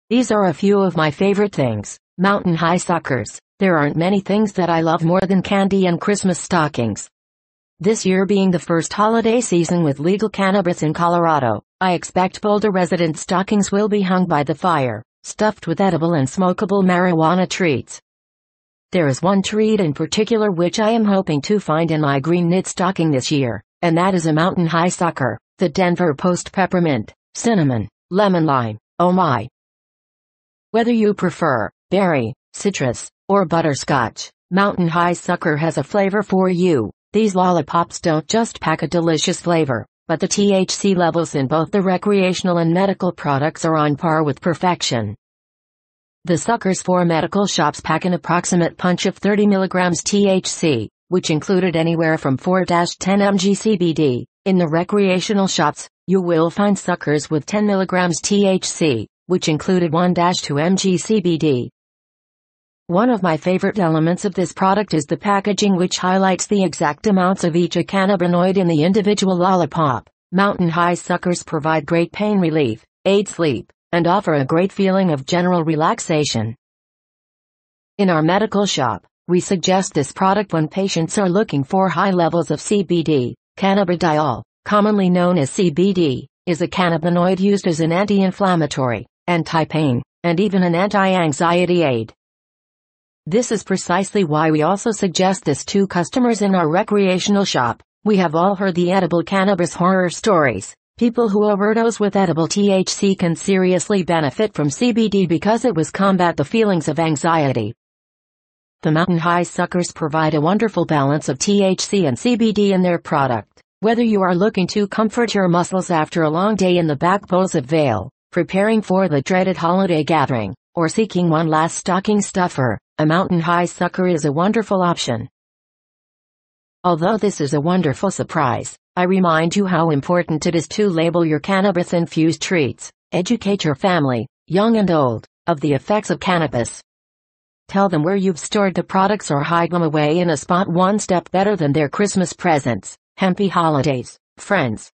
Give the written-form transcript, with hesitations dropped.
These are a few of my favorite things. Mountain High suckers. There aren't many things that I love more than candy and Christmas stockings. This year being the first holiday season with legal cannabis in Colorado, I expect Boulder resident stockings will be hung by the fire, stuffed with edible and smokable marijuana treats. There is one treat in particular which I am hoping to find in my green knit stocking this year, and that is a Mountain High sucker, the Denver Post Peppermint, Cinnamon, Lemon Lime, oh my. Whether you prefer berry, citrus, or butterscotch, Mountain High sucker has a flavor for you. These lollipops don't just pack a delicious flavor, but the THC levels in both the recreational and medical products are on par with perfection. The suckers for medical shops pack an approximate punch of 30 mg THC, which included anywhere from 4-10 mg CBD. In the recreational shops, you will find suckers with 10 mg THC, which included 1-2 mg CBD. One of my favorite elements of this product is the packaging, which highlights the exact amounts of each cannabinoid in the individual lollipop. Mountain High suckers provide great pain relief, aid sleep, and offer a great feeling of general relaxation. In our medical shop, we suggest this product when patients are looking for high levels of CBD. Cannabidiol, commonly known as CBD, is a cannabinoid used as an anti-inflammatory, anti-pain, and even an anti-anxiety aid. This is precisely why we also suggest this to customers in our recreational shop. We have all heard the edible cannabis horror stories. People who overdose with edible THC can seriously benefit from CBD because it will combat the feelings of anxiety. The Mountain High suckers provide a wonderful balance of THC and CBD in their product. Whether you are looking to comfort your muscles after a long day in the back bowls of Vail, preparing for the dreaded holiday gathering, or seeking one last stocking stuffer, a Mountain High sucker is a wonderful option. Although this is a wonderful surprise, I remind you how important it is to label your cannabis-infused treats. Educate your family, young and old, of the effects of cannabis. Tell them where you've stored the products or hide them away in a spot one step better than their Christmas presents. Happy holidays, friends.